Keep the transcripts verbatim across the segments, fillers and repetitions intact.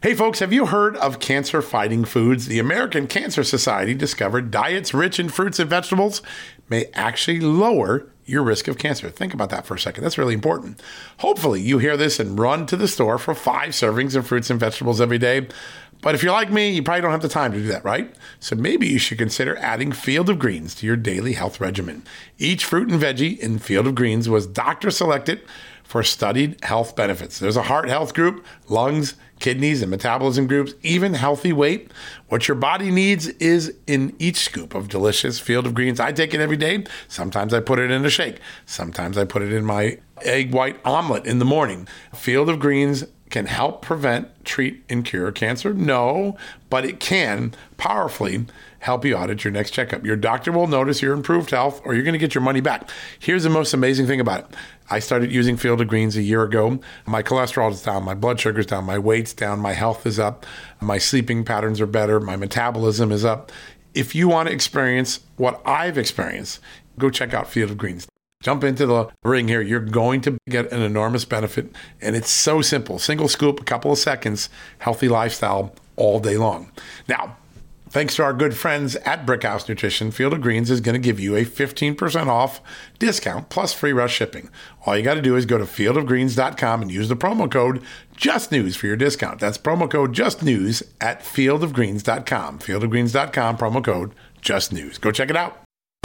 Hey folks, have you heard of cancer-fighting foods? The American Cancer Society discovered diets rich in fruits and vegetables may actually lower your risk of cancer. Think about that for a second. That's really important. Hopefully you hear this and run to the store for five servings of fruits and vegetables every day. But if you're like me, you probably don't have the time to do that, right? So maybe you should consider adding Field of Greens to your daily health regimen. Each fruit and veggie in Field of Greens was doctor selected for studied health benefits. There's a heart health group, lungs, kidneys, and metabolism groups, even healthy weight. What your body needs is in each scoop of delicious Field of Greens. I take it every day. Sometimes I put it in a shake. Sometimes I put it in my egg white omelet in the morning. Field of Greens can help prevent, treat, and cure cancer? No, but it can powerfully help you out at your next checkup. Your doctor will notice your improved health, or you're going to get your money back. Here's the most amazing thing about it. I started using Field of Greens a year ago. My cholesterol is down, my blood sugar's down, my weight's down, my health is up, my sleeping patterns are better, my metabolism is up. If you want to experience what I've experienced, go check out Field of Greens. Jump into the ring here. You're going to get an enormous benefit, and it's so simple. Single scoop, a couple of seconds, healthy lifestyle all day long. Now, thanks to our good friends at Brickhouse Nutrition, Field of Greens is going to give you a fifteen percent off discount plus free rush shipping. All you got to do is go to field of greens dot com and use the promo code JUSTNEWS for your discount. That's promo code JUSTNEWS at field of greens dot com. field of greens dot com, promo code JUSTNEWS. Go check it out.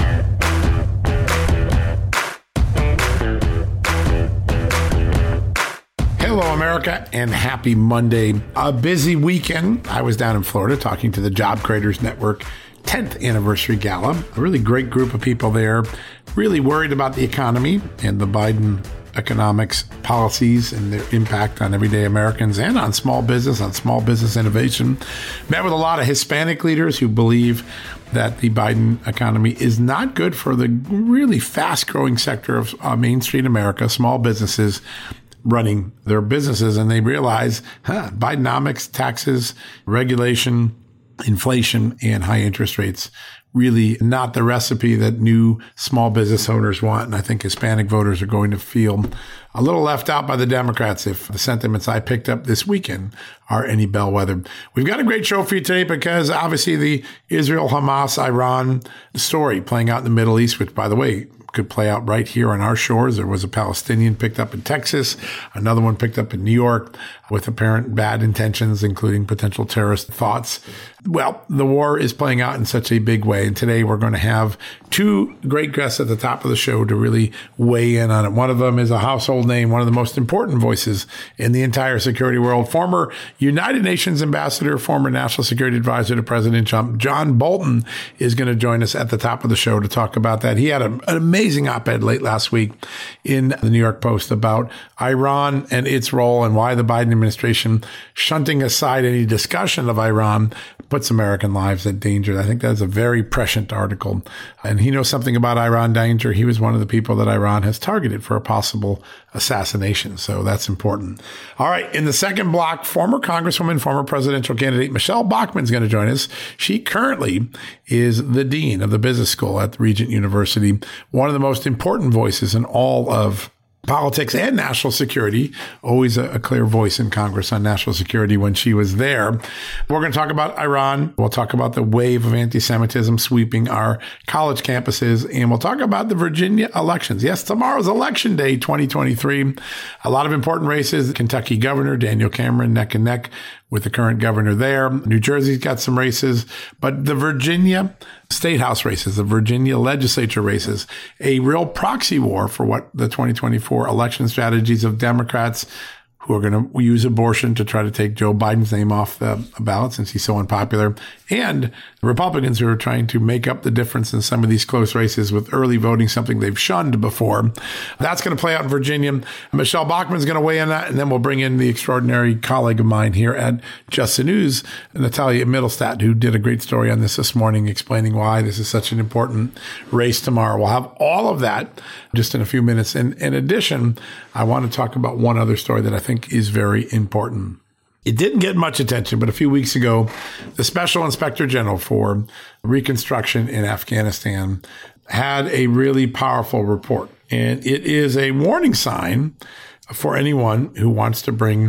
Hello, America, and happy Monday. A busy weekend. I was down in Florida talking to the Job Creators Network tenth anniversary gala. A really great group of people there, really worried about the economy and the Biden economics policies and their impact on everyday Americans and on small business, on small business innovation. Met with a lot of Hispanic leaders who believe that the Biden economy is not good for the really fast-growing sector of uh, Main Street America, small businesses running their businesses, and they realize, huh, Bidenomics, taxes, regulation, inflation, and high interest rates really not the recipe that new small business owners want. And I think Hispanic voters are going to feel a little left out by the Democrats if the sentiments I picked up this weekend are any bellwether. We've got a great show for you today because obviously the Israel, Hamas, Iran story playing out in the Middle East, which, by the way, could play out right here on our shores. There was a Palestinian picked up in Texas, another one picked up in New York with apparent bad intentions, including potential terrorist thoughts. Well, the war is playing out in such a big way. And today we're going to have two great guests at the top of the show to really weigh in on it. One of them is a household name, one of the most important voices in the entire security world, former United Nations ambassador, former national security advisor to President Trump, John Bolton, is going to join us at the top of the show to talk about that. He had a, an amazing op-ed late last week in the New York Post about Iran and its role and why the Biden administration, shunting aside any discussion of Iran, puts American lives at danger. I think that's a very prescient article. And he knows something about Iran danger. He was one of the people that Iran has targeted for a possible assassination. So that's important. All right. In the second block, former Congresswoman, former presidential candidate Michelle Bachmann is going to join us. She currently is the dean of the business school at Regent University, one of the most important voices in all of politics and national security, always a, a clear voice in Congress on national security when she was there. We're going to talk about Iran. We'll talk about the wave of anti-Semitism sweeping our college campuses, and we'll talk about the Virginia elections. Yes, tomorrow's election day, twenty twenty-three. A lot of important races. Kentucky governor Daniel Cameron neck and neck with the current governor there. New Jersey's got some races, but the Virginia state house races, the Virginia legislature races, a real proxy war for what the twenty twenty-four election strategies of Democrats who are going to use abortion to try to take Joe Biden's name off the ballot since he's so unpopular, and the Republicans who are trying to make up the difference in some of these close races with early voting, something they've shunned before. That's going to play out in Virginia. Michelle Bachmann's going to weigh in on that, and then we'll bring in the extraordinary colleague of mine here at Just the News, Natalia Mittelstadt, who did a great story on this this morning, explaining why this is such an important race tomorrow. We'll have all of that just in a few minutes. And in addition, I want to talk about one other story that I think is very important. It didn't get much attention, but a few weeks ago, the Special Inspector General for Reconstruction in Afghanistan had a really powerful report. And it is a warning sign for anyone who wants to bring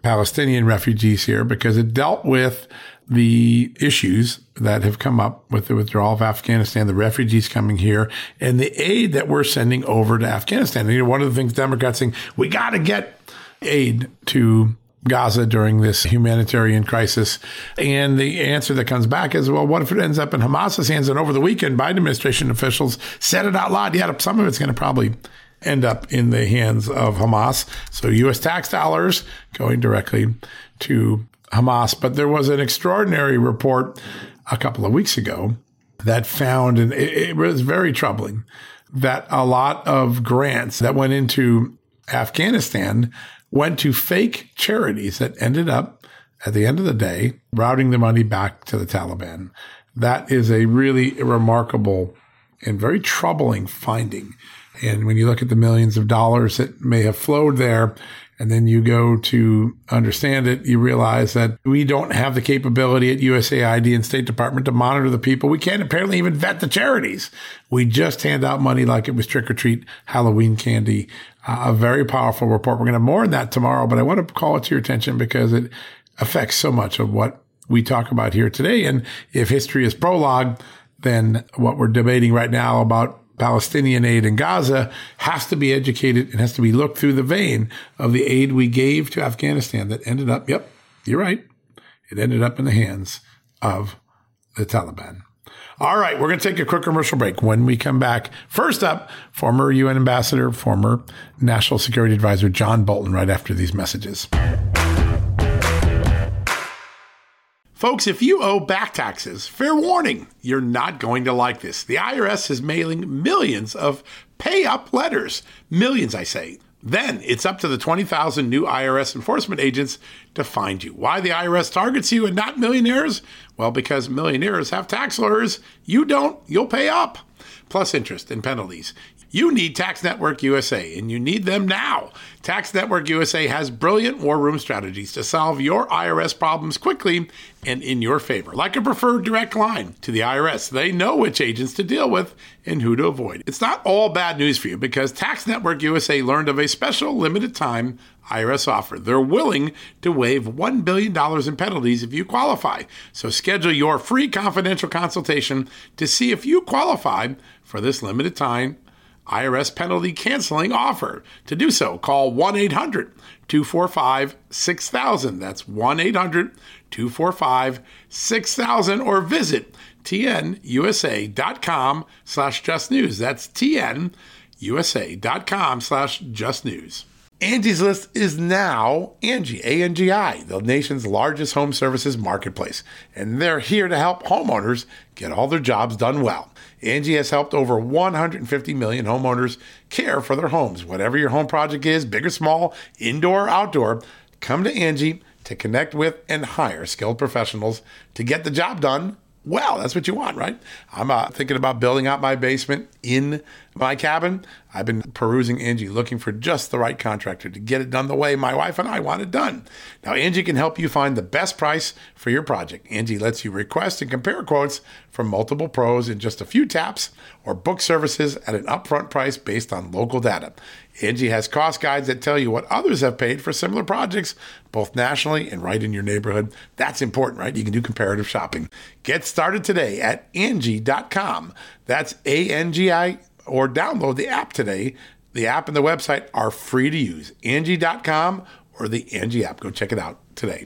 Palestinian refugees here because it dealt with the issues that have come up with the withdrawal of Afghanistan, the refugees coming here, and the aid that we're sending over to Afghanistan. And, you know, one of the things Democrats saying, we got to get aid to Gaza during this humanitarian crisis. And the answer that comes back is, well, what if it ends up in Hamas's hands? And over the weekend, Biden administration officials said it out loud. Yeah, some of it's going to probably end up in the hands of Hamas. So U S tax dollars going directly to Hamas. But there was an extraordinary report a couple of weeks ago that found, and it, it was very troubling, that a lot of grants that went into Afghanistan went to fake charities that ended up, at the end of the day, routing the money back to the Taliban. That is a really remarkable and very troubling finding. And when you look at the millions of dollars that may have flowed there, and then you go to understand it, you realize that we don't have the capability at U S A I D and State Department to monitor the people. We can't apparently even vet the charities. We just hand out money like it was trick-or-treat Halloween candy. Uh, a very powerful report. We're going to have more on that tomorrow, but I want to call it to your attention because it affects so much of what we talk about here today. And if history is prologue, then what we're debating right now about Palestinian aid in Gaza has to be educated and has to be looked through the vein of the aid we gave to Afghanistan that ended up, yep, you're right, it ended up in the hands of the Taliban. All right, we're going to take a quick commercial break. When we come back, first up, former U N ambassador, former National Security Advisor John Bolton, right after these messages. Folks, if you owe back taxes, fair warning, you're not going to like this. The I R S is mailing millions of pay-up letters. Millions, I say. Then it's up to the twenty thousand new I R S enforcement agents to find you. Why the I R S targets you and not millionaires? Well, because millionaires have tax lawyers. You don't, you'll pay up. Plus interest and penalties. You need Tax Network U S A, and you need them now. Tax Network U S A has brilliant war room strategies to solve your I R S problems quickly and in your favor. Like a preferred direct line to the I R S. They know which agents to deal with and who to avoid. It's not all bad news for you because Tax Network U S A learned of a special limited time I R S offer. They're willing to waive one billion dollars in penalties if you qualify. So schedule your free confidential consultation to see if you qualify for this limited time I R S penalty canceling offer. To do so, call one eight hundred two four five six thousand. That's one eight hundred two four five six thousand or visit tnusa.com slash just news. That's tnusa.com slash just news. Angie's List is now Angie, A N G I, the nation's largest home services marketplace. And they're here to help homeowners get all their jobs done well. Angie has helped over one hundred fifty million homeowners care for their homes. Whatever your home project is, big or small, indoor or outdoor, come to Angie to connect with and hire skilled professionals to get the job done well. That's what you want, right? I'm uh, thinking about building out my basement in my cabin. I've been perusing Angie, looking for just the right contractor to get it done the way my wife and I want it done. Now, Angie can help you find the best price for your project. Angie lets you request and compare quotes from multiple pros in just a few taps or book services at an upfront price based on local data. Angie has cost guides that tell you what others have paid for similar projects, both nationally and right in your neighborhood. That's important, right? You can do comparative shopping. Get started today at Angie dot com. That's A N G I, or download the app today. The app and the website are free to use. Angie dot com or the Angie app. Go check it out today.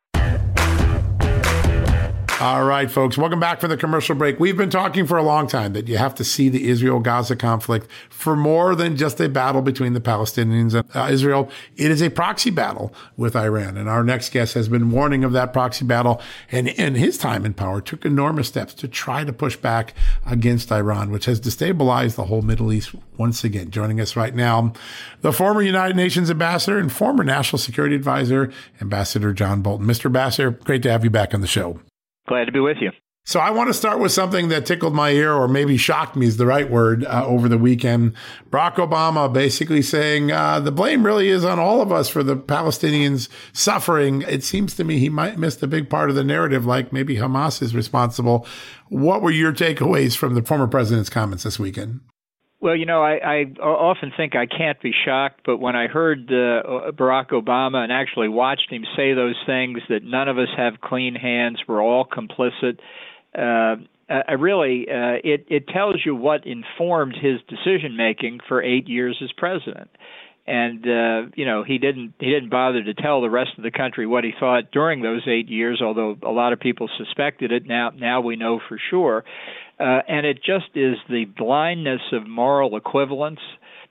All right, folks, welcome back from the commercial break. We've been talking for a long time that you have to see the Israel-Gaza conflict for more than just a battle between the Palestinians and uh, Israel. It is a proxy battle with Iran. And our next guest has been warning of that proxy battle, and in his time in power took enormous steps to try to push back against Iran, which has destabilized the whole Middle East once again. Joining us right now, the former United Nations ambassador and former National Security Advisor, Ambassador John Bolton. Mister Ambassador, great to have you back on the show. Glad to be with you. So I want to start with something that tickled my ear, or maybe shocked me is the right word, uh, over the weekend. Barack Obama basically saying uh, the blame really is on all of us for the Palestinians suffering. It seems to me he might miss a big part of the narrative, like maybe Hamas is responsible. What were your takeaways from the former president's comments this weekend? Well, you know, I, I often think I can't be shocked, but when I heard uh, Barack Obama and actually watched him say those things, that none of us have clean hands, we're all complicit, uh, I really, uh, it, it tells you what informed his decision-making for eight years as president. And, uh, you know, he didn't he didn't bother to tell the rest of the country what he thought during those eight years, although a lot of people suspected it. Now, now we know for sure. Uh, and it just is the blindness of moral equivalence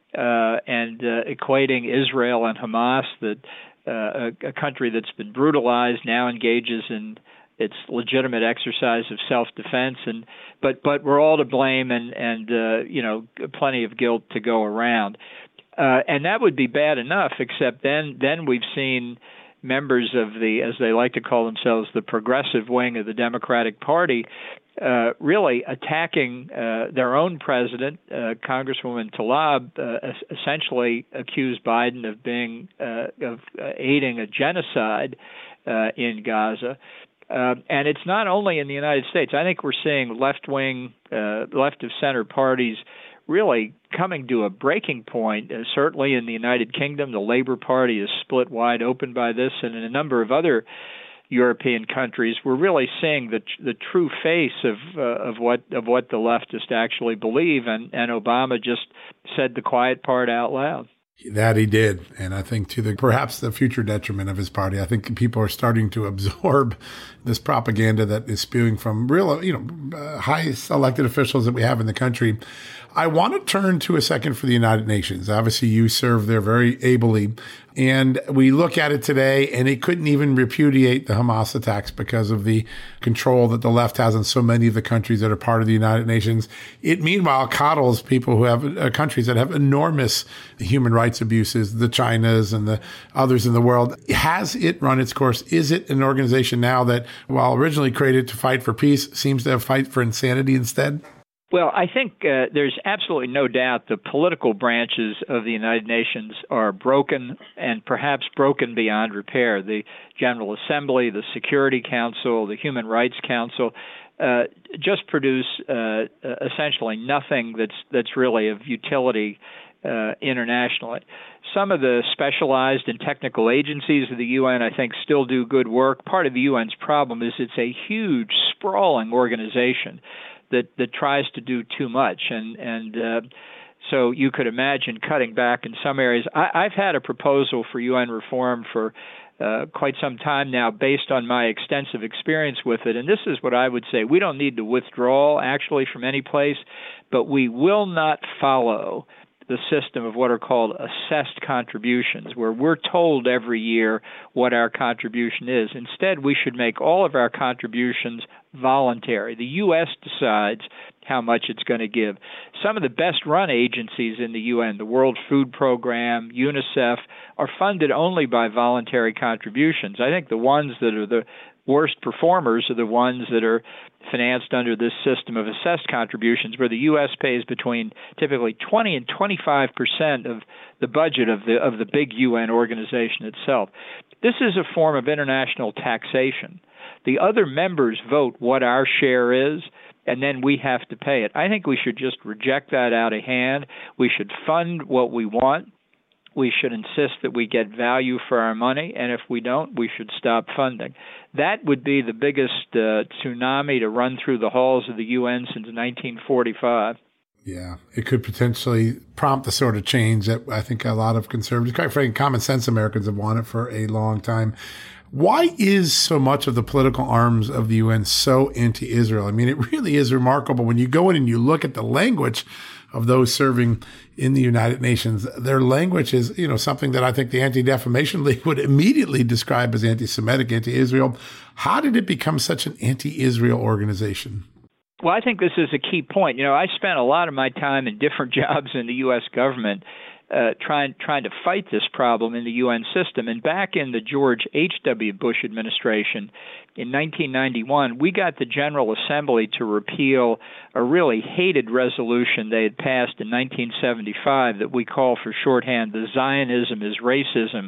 uh, and uh, equating Israel and Hamas, that uh, a, a country that's been brutalized now engages in its legitimate exercise of self-defense, and but but we're all to blame, and and uh, you know, plenty of guilt to go around, uh, and that would be bad enough. Except then then we've seen members of the, as they like to call themselves, the progressive wing of the Democratic Party, uh, really attacking uh, their own president, uh, Congresswoman Tlaib, uh, essentially accused Biden of being uh, of uh, aiding a genocide uh, in Gaza. Uh, and it's not only in the United States. I think we're seeing left-wing, uh, left-of-center parties really coming to a breaking point. Uh, certainly in the United Kingdom, the Labour Party is split wide open by this, and in a number of other European countries, we're really seeing the the true face of uh, of what of what the leftists actually believe. And, and Obama just said the quiet part out loud. That he did, and I think to the perhaps the future detriment of his party. I think people are starting to absorb this propaganda that is spewing from real, you know, uh, highest elected officials that we have in the country. I want to turn to a second for the United Nations. Obviously, you serve there very ably, and we look at it today, and it couldn't even repudiate the Hamas attacks because of the control that the left has on so many of the countries that are part of the United Nations. It, meanwhile, coddles people who have uh, countries that have enormous human rights abuses, the Chinas and the others in the world. Has it run its course? Is it an organization now that, while originally created to fight for peace, seems to have fight for insanity instead? Well, I think uh, there's absolutely no doubt the political branches of the United Nations are broken, and perhaps broken beyond repair. The General Assembly, the Security Council, the Human Rights Council uh, just produce uh, essentially nothing that's that's really of utility uh, internationally. Some of the specialized and technical agencies of the U N, I think, still do good work. Part of the U N's problem is it's a huge, sprawling organization that that tries to do too much, and and uh, so you could imagine cutting back in some areas. I, I've had a proposal for U N reform for uh, quite some time now, based on my extensive experience with it, and this is what I would say: we don't need to withdraw actually from any place, but we will not follow the system of what are called assessed contributions, where we're told every year what our contribution is. Instead, we should make all of our contributions voluntary. The U S decides how much it's going to give. Some of the best-run agencies in the U N, the World Food Program, UNICEF, are funded only by voluntary contributions. I think the ones that are the worst performers are the ones that are financed under this system of assessed contributions, where the U S pays between typically twenty and twenty-five percent of the budget of the of the big U N organization itself. This is a form of international taxation. The other members vote what our share is, and then we have to pay it. I think we should just reject that out of hand. We should fund what we want. We should insist that we get value for our money, and if we don't, we should stop funding. That would be the biggest uh, tsunami to run through the halls of the U N since nineteen forty-five. Yeah, it could potentially prompt the sort of change that I think a lot of conservatives, quite frankly, common sense Americans have wanted for a long time. Why is so much of the political arms of the U N so anti-Israel? I mean, it really is remarkable when you go in and you look at the language of those serving in the United Nations. Their language is, you know, something that I think the Anti-Defamation League would immediately describe as anti-Semitic, anti-Israel. How did it become such an anti-Israel organization? Well, I think this is a key point. You know, I spent a lot of my time in different jobs in the U S government uh, trying trying to fight this problem in the U N system. And back in the George H W. Bush administration in nineteen ninety-one, we got the General Assembly to repeal a really hated resolution they had passed in nineteen seventy-five that we call for shorthand the Zionism is Racism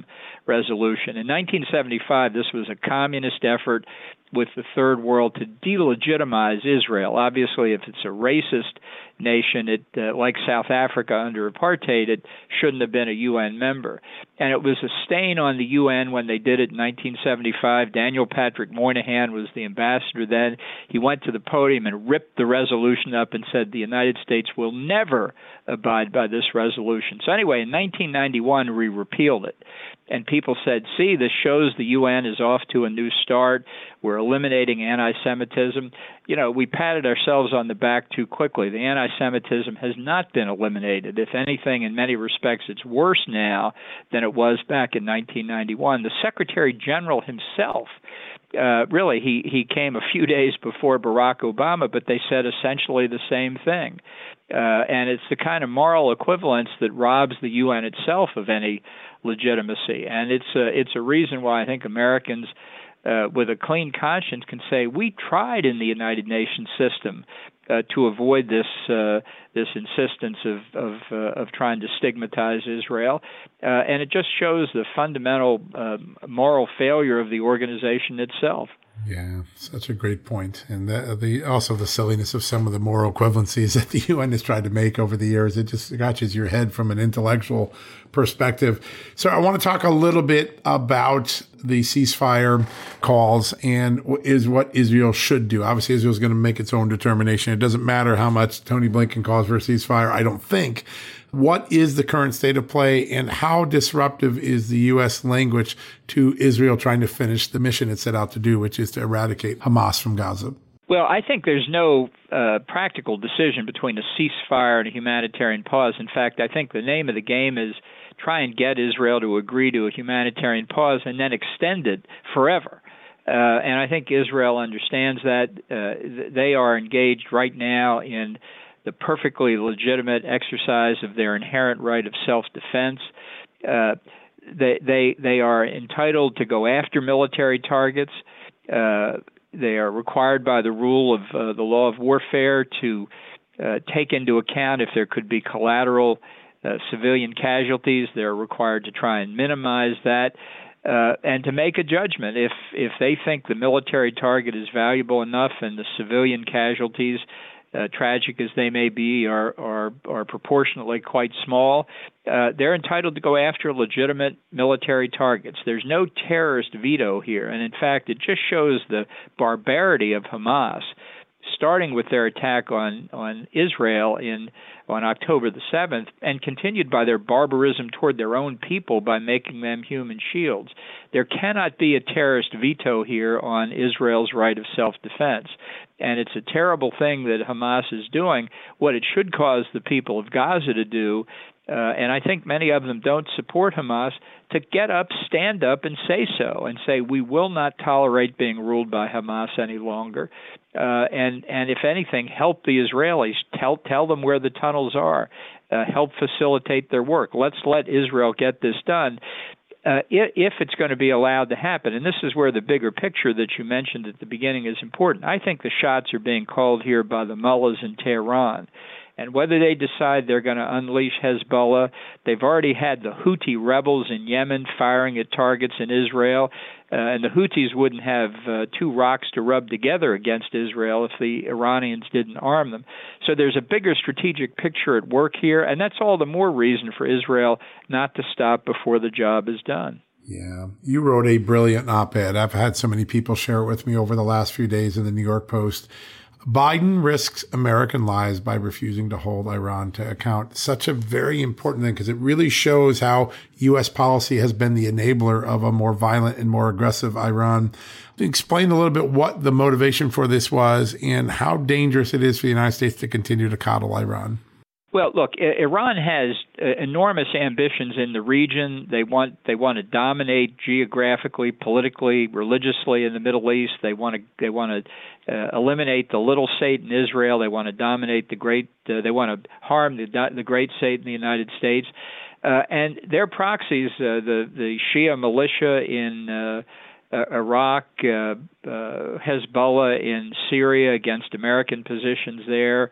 resolution. In nineteen seventy-five, this was a communist effort with the third world to delegitimize Israel. Obviously, if it's a racist nation, it uh, like South Africa under apartheid, it shouldn't have been a U N member. And it was a stain on the U N when they did it in nineteen seventy-five. Daniel Patrick Moynihan was the ambassador then. He went to the podium and ripped the resolution up and said the United States will never abide by this resolution. So anyway, in nineteen ninety-one, we repealed it. And people said, see, this shows the U N is off to a new start. We're eliminating anti-Semitism. You know, we patted ourselves on the back too quickly. The anti-Semitism has not been eliminated. If anything, in many respects, it's worse now than it was back in nineteen ninety-one. The Secretary General himself, uh, really, he, he came a few days before Barack Obama, but they said essentially the same thing. Uh, and it's the kind of moral equivalence that robs the U N itself of any legitimacy. And it's a, it's a reason why I think Americans uh, with a clean conscience can say we tried in the United Nations system uh, to avoid this uh, this insistence of of, uh, of trying to stigmatize Israel. Uh, and it just shows the fundamental uh, moral failure of the organization itself. Yeah, such a great point. And the, the also the silliness of some of the moral equivalencies that the U N has tried to make over the years. It just scratches your head from an intellectual perspective. So I want to talk a little bit about the ceasefire calls and is what Israel should do. Obviously, Israel is going to make its own determination. It doesn't matter how much Tony Blinken calls for a ceasefire, I don't think. What is the current state of play, and how disruptive is the U S language to Israel trying to finish the mission it set out to do, which is to eradicate Hamas from Gaza? Well, I think there's no uh, practical decision between a ceasefire and a humanitarian pause. In fact, I think the name of the game is try and get Israel to agree to a humanitarian pause and then extend it forever. Uh, and I think Israel understands that. Uh, they are engaged right now in the perfectly legitimate exercise of their inherent right of self-defense. Uh, they, they, they are entitled to go after military targets. Uh, they are required by the rule of uh, the law of warfare to uh, take into account if there could be collateral uh, civilian casualties. They're required to try and minimize that. Uh, and to make a judgment if if they think the military target is valuable enough and the civilian casualties, Uh, tragic as they may be, are are, are proportionately quite small, uh, they're entitled to go after legitimate military targets. There's no terrorist veto here, and in fact, it just shows the barbarity of Hamas, starting with their attack on, on Israel in on October the seventh, and continued by their barbarism toward their own people by making them human shields. There cannot be a terrorist veto here on Israel's right of self-defense. And it's a terrible thing that Hamas is doing. What it should cause the people of Gaza to do, uh, and I think many of them don't support Hamas, to get up, stand up, and say so, and say we will not tolerate being ruled by Hamas any longer. Uh, and, and if anything, help the Israelis, tell, tell them where the tunnels are, uh, help facilitate their work. Let's let Israel get this done. Uh, if, if it's going to be allowed to happen, and this is where the bigger picture that you mentioned at the beginning is important. I think the shots are being called here by the mullahs in Tehran. And whether they decide they're going to unleash Hezbollah, they've already had the Houthi rebels in Yemen firing at targets in Israel, uh, and the Houthis wouldn't have uh, two rocks to rub together against Israel if the Iranians didn't arm them. So there's a bigger strategic picture at work here, and that's all the more reason for Israel not to stop before the job is done. Yeah. You wrote a brilliant op-ed. I've had so many people share it with me over the last few days in the New York Post. Biden risks American lives by refusing to hold Iran to account. Such a very important thing because it really shows how U S policy has been the enabler of a more violent and more aggressive Iran. Explain a little bit what the motivation for this was and how dangerous it is for the United States to continue to coddle Iran. Well, look, Iran has uh, enormous ambitions in the region. They want they want to dominate geographically, politically, religiously in the Middle East. They want to they want to uh, eliminate the little state in Israel. They want to dominate the great. Uh, they want to harm the the great state in the United States. Uh, and their proxies, uh, the the Shia militia in uh, uh, Iraq, uh, uh, Hezbollah in Syria against American positions there.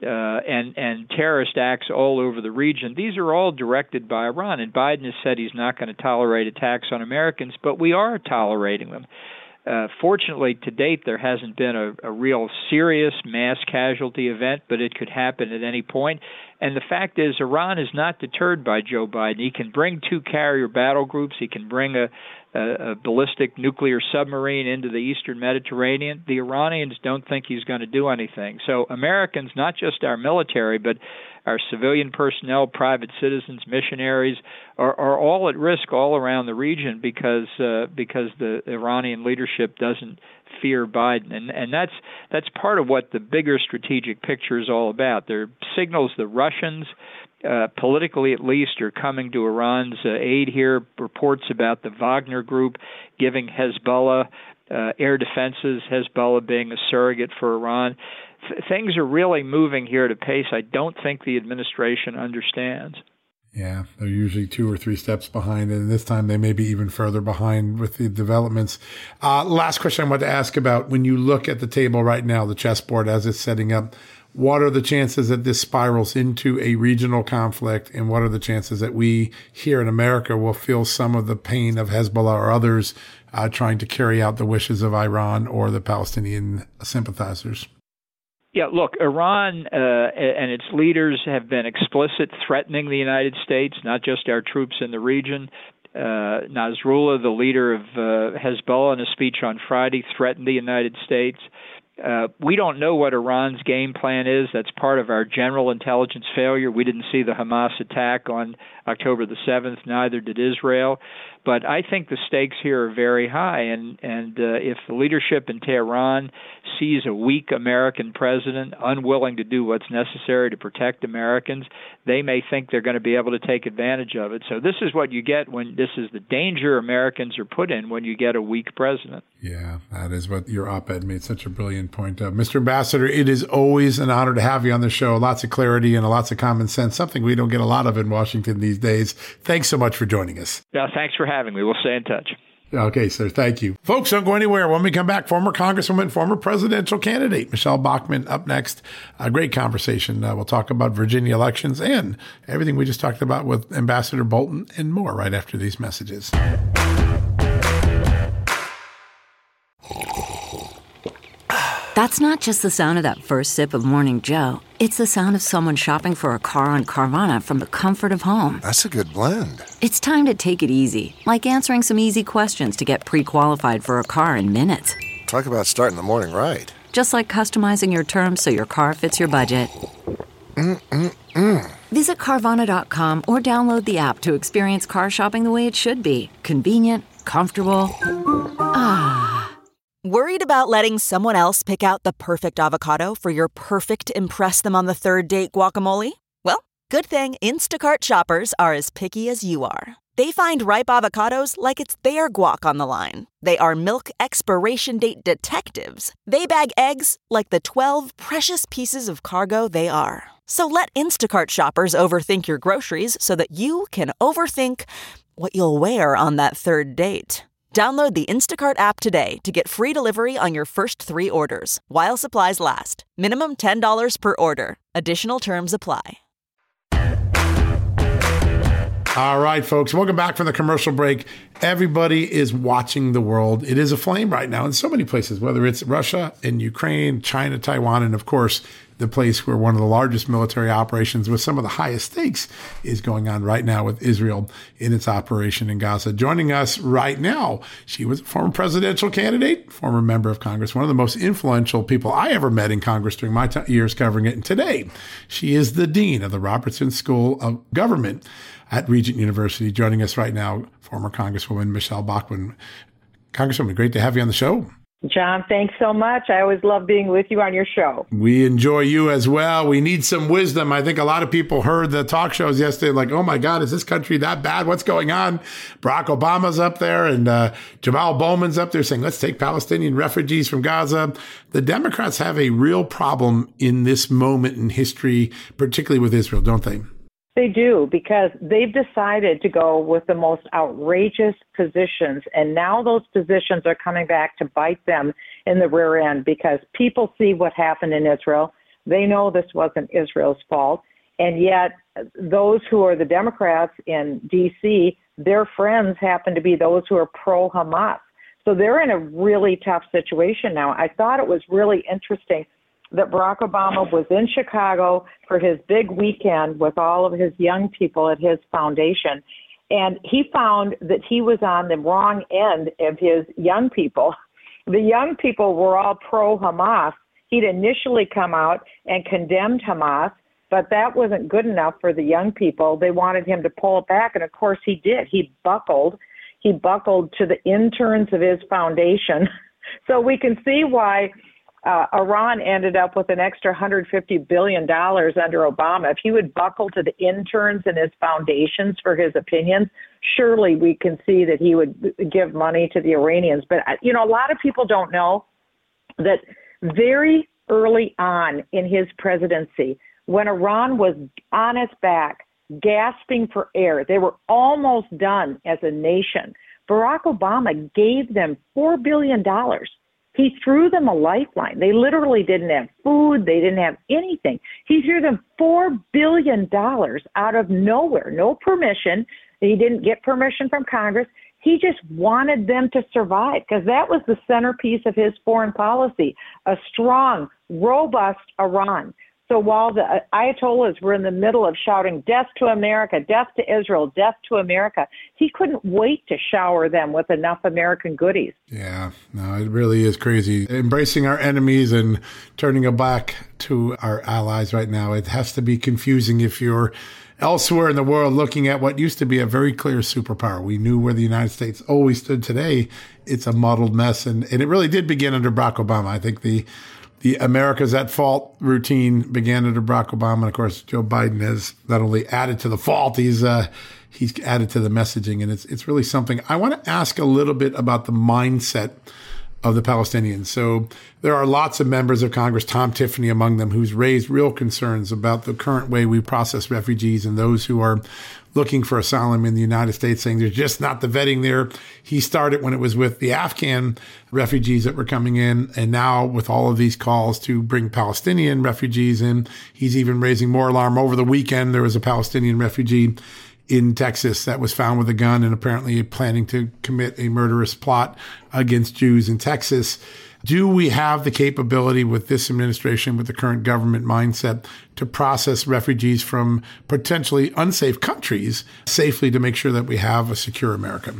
uh, and, and terrorist acts all over the region. These are all directed by Iran, and Biden has said he's not going to tolerate attacks on Americans, but we are tolerating them. Uh, fortunately, to date, there hasn't been a, a real serious mass casualty event, but it could happen at any point. And the fact is, Iran is not deterred by Joe Biden. He can bring two carrier battle groups. He can bring a, a, a ballistic nuclear submarine into the eastern Mediterranean. The Iranians don't think he's going to do anything. So Americans, not just our military, but our civilian personnel, private citizens, missionaries, are, are all at risk all around the region because uh, because the Iranian leadership doesn't fear Biden, and and that's that's part of what the bigger strategic picture is all about. There are signals the Russians, uh, politically at least, are coming to Iran's uh, aid here. Reports about the Wagner Group giving Hezbollah uh, air defenses, Hezbollah being a surrogate for Iran. Things are really moving here at a pace I don't think the administration understands. Yeah, they're usually two or three steps behind, and this time they may be even further behind with the developments. Uh, last question I want to ask about, when you look at the table right now, the chessboard as it's setting up, what are the chances that this spirals into a regional conflict, and what are the chances that we here in America will feel some of the pain of Hezbollah or others uh, trying to carry out the wishes of Iran or the Palestinian sympathizers? Yeah, look, Iran uh, and its leaders have been explicit, threatening the United States, not just our troops in the region. Uh, Nasrallah, the leader of uh, Hezbollah, in a speech on Friday, threatened the United States. Uh, we don't know what Iran's game plan is. That's part of our general intelligence failure. We didn't see the Hamas attack on October the seventh, neither did Israel. But I think the stakes here are very high, and, and uh, if the leadership in Tehran sees a weak American president unwilling to do what's necessary to protect Americans, they may think they're going to be able to take advantage of it. So this is what you get when this is the danger Americans are put in when you get a weak president. Yeah, that is what your op-ed made such a brilliant point of. Mister Ambassador, it is always an honor to have you on the show. Lots of clarity and lots of common sense, something we don't get a lot of in Washington these days. Thanks so much for joining us. Yeah, thanks for having me. We'll stay in touch. Okay, sir. Thank you. Folks, don't go anywhere. When we come back, former Congresswoman, former presidential candidate, Michelle Bachmann, up next. A great conversation. Uh, we'll talk about Virginia elections and everything we just talked about with Ambassador Bolton and more right after these messages. That's not just the sound of that first sip of Morning Joe. It's the sound of someone shopping for a car on Carvana from the comfort of home. That's a good blend. It's time to take it easy, like answering some easy questions to get pre-qualified for a car in minutes. Talk about starting the morning right. Just like customizing your terms so your car fits your budget. Mm-mm-mm. Visit Carvana dot com or download the app to experience car shopping the way it should be. Convenient, comfortable. Ah. Worried about letting someone else pick out the perfect avocado for your perfect impress-them-on-the-third-date guacamole? Well, good thing Instacart shoppers are as picky as you are. They find ripe avocados like it's their guac on the line. They are milk expiration date detectives. They bag eggs like the twelve precious pieces of cargo they are. So let Instacart shoppers overthink your groceries so that you can overthink what you'll wear on that third date. Download the Instacart app today to get free delivery on your first three orders, while supplies last. Minimum ten dollars per order. Additional terms apply. All right, folks, welcome back from the commercial break. Everybody is watching the world. It is aflame right now in so many places, whether it's Russia and Ukraine, China, Taiwan, and of course, the place where one of the largest military operations with some of the highest stakes is going on right now with Israel in its operation in Gaza. Joining us right now, she was a former presidential candidate, former member of Congress, one of the most influential people I ever met in Congress during my t- years covering it. And today, she is the dean of the Robertson School of Government at Regent University. Joining us right now, former Congresswoman Michelle Bachmann. Congresswoman, great to have you on the show. John, thanks so much. I always love being with you on your show. We enjoy you as well. We need some wisdom. I think a lot of people heard the talk shows yesterday like, oh my God, is this country that bad? What's going on? Barack Obama's up there and uh, Jamal Bowman's up there saying, let's take Palestinian refugees from Gaza. The Democrats have a real problem in this moment in history, particularly with Israel, don't they? They do, because they've decided to go with the most outrageous positions, and now those positions are coming back to bite them in the rear end because people see what happened in Israel. They know this wasn't Israel's fault. And yet those who are the Democrats in D C, their friends happen to be those who are pro-Hamas. So they're in a really tough situation now. I thought it was really interesting that Barack Obama was in Chicago for his big weekend with all of his young people at his foundation. And he found that he was on the wrong end of his young people. The young people were all pro-Hamas. He'd initially come out and condemned Hamas, but that wasn't good enough for the young people. They wanted him to pull it back, and of course he did. He buckled. He buckled to the interns of his foundation. So we can see why uh, Iran ended up with an extra one hundred fifty billion dollars under Obama. If he would buckle to the interns in his foundations for his opinions, surely we can see that he would give money to the Iranians. But, you know, a lot of people don't know that very early on in his presidency, when Iran was on its back, gasping for air, they were almost done as a nation, Barack Obama gave them four billion dollars. He threw them a lifeline. They literally didn't have food. They didn't have anything. He threw them four billion dollars out of nowhere, no permission. He didn't get permission from Congress. He just wanted them to survive because that was the centerpiece of his foreign policy, a strong, robust Iran. So while the Ayatollahs were in the middle of shouting death to America, death to Israel, death to America, he couldn't wait to shower them with enough American goodies. Yeah, no, it really is crazy. Embracing our enemies and turning a back to our allies right now, it has to be confusing if you're elsewhere in the world looking at what used to be a very clear superpower. We knew where the United States always stood. Today, it's a muddled mess. And, and it really did begin under Barack Obama. I think the The America's at fault routine began under Barack Obama. And of course, Joe Biden has not only added to the fault, he's uh, he's added to the messaging. And it's it's really something. I want to ask a little bit about the mindset of the Palestinians. So there are lots of members of Congress, Tom Tiffany among them, who's raised real concerns about the current way we process refugees and those who are looking for asylum in the United States, saying there's just not the vetting there. He started when it was with the Afghan refugees that were coming in, and now with all of these calls to bring Palestinian refugees in, he's even raising more alarm. Over the weekend, there was a Palestinian refugee in Texas that was found with a gun and apparently planning to commit a murderous plot against Jews in Texas. Do we have the capability with this administration, with the current government mindset, to process refugees from potentially unsafe countries safely to make sure that we have a secure America?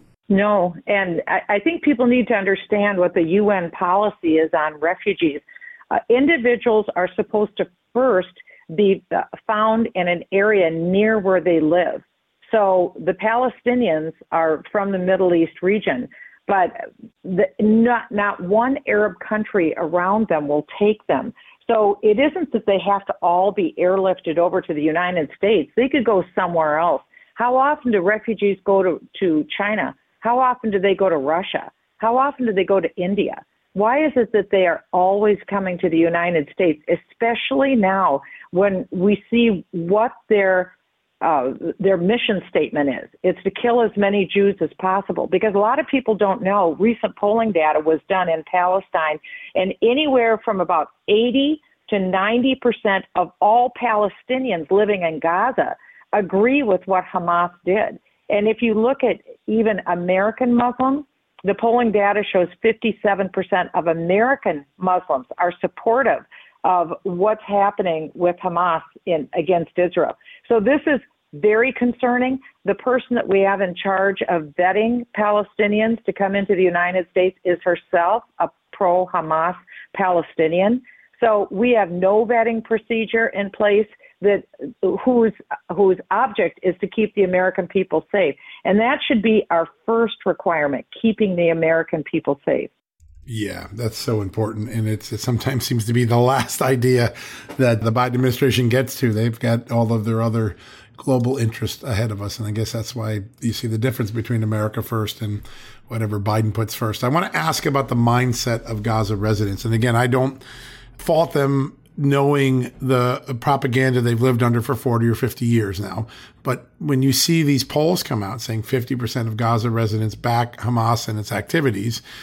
No, and I, I think people need to understand what the U N policy is on refugees. Uh, individuals are supposed to first be uh, found in an area near where they live. So the Palestinians are from the Middle East region, but the, not not one Arab country around them will take them. So it isn't that they have to all be airlifted over to the United States. They could go somewhere else. How often do refugees go to, to China? How often do they go to Russia? How often do they go to India? Why is it that they are always coming to the United States, especially now when we see what their uh, their mission statement is? It's to kill as many Jews as possible, because a lot of people don't know. Recent polling data was done in Palestine, and anywhere from about eighty to ninety percent of all Palestinians living in Gaza agree with what Hamas did. And if you look at even American Muslims, the polling data shows fifty-seven percent of American Muslims are supportive of what's happening with Hamas in against Israel. So this is very concerning. The person that we have in charge of vetting Palestinians to come into the United States is herself a pro-Hamas Palestinian. So we have no vetting procedure in place that whose whose object is to keep the American people safe. And that should be our first requirement, keeping the American people safe. Yeah, that's so important. And it's, it sometimes seems to be the last idea that the Biden administration gets to. They've got all of their other global interests ahead of us. And I guess that's why you see the difference between America first and whatever Biden puts first. I want to ask about the mindset of Gaza residents. And again, I don't fault them knowing the propaganda they've lived under for forty or fifty years now. But when you see these polls come out saying fifty percent of Gaza residents back Hamas and its activities,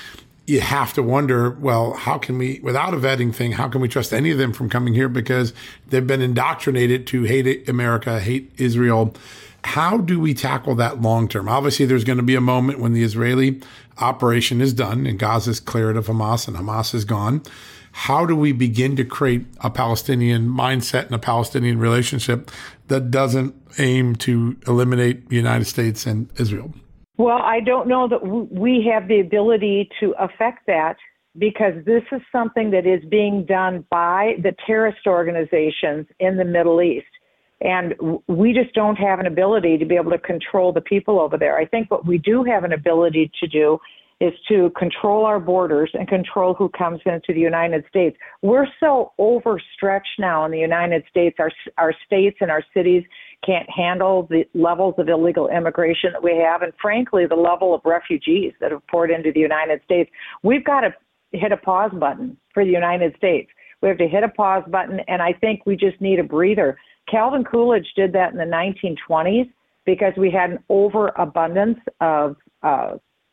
you have to wonder, well, how can we, without a vetting thing, how can we trust any of them from coming here because they've been indoctrinated to hate America, hate Israel? How do we tackle that long term? Obviously, there's going to be a moment when the Israeli operation is done and Gaza is cleared of Hamas and Hamas is gone. How do we begin to create a Palestinian mindset and a Palestinian relationship that doesn't aim to eliminate the United States and Israel? Well, I don't know that we have the ability to affect that because this is something that is being done by the terrorist organizations in the Middle East. And we just don't have an ability to be able to control the people over there. I think what we do have an ability to do is to control our borders and control who comes into the United States. We're so overstretched now in the United States. Our, our states and our cities can't handle the levels of illegal immigration that we have, and frankly, the level of refugees that have poured into the United States. We've got to hit a pause button for the United States. We have to hit a pause button, and I think we just need a breather. Calvin Coolidge did that in the nineteen twenties because we had an overabundance of uh,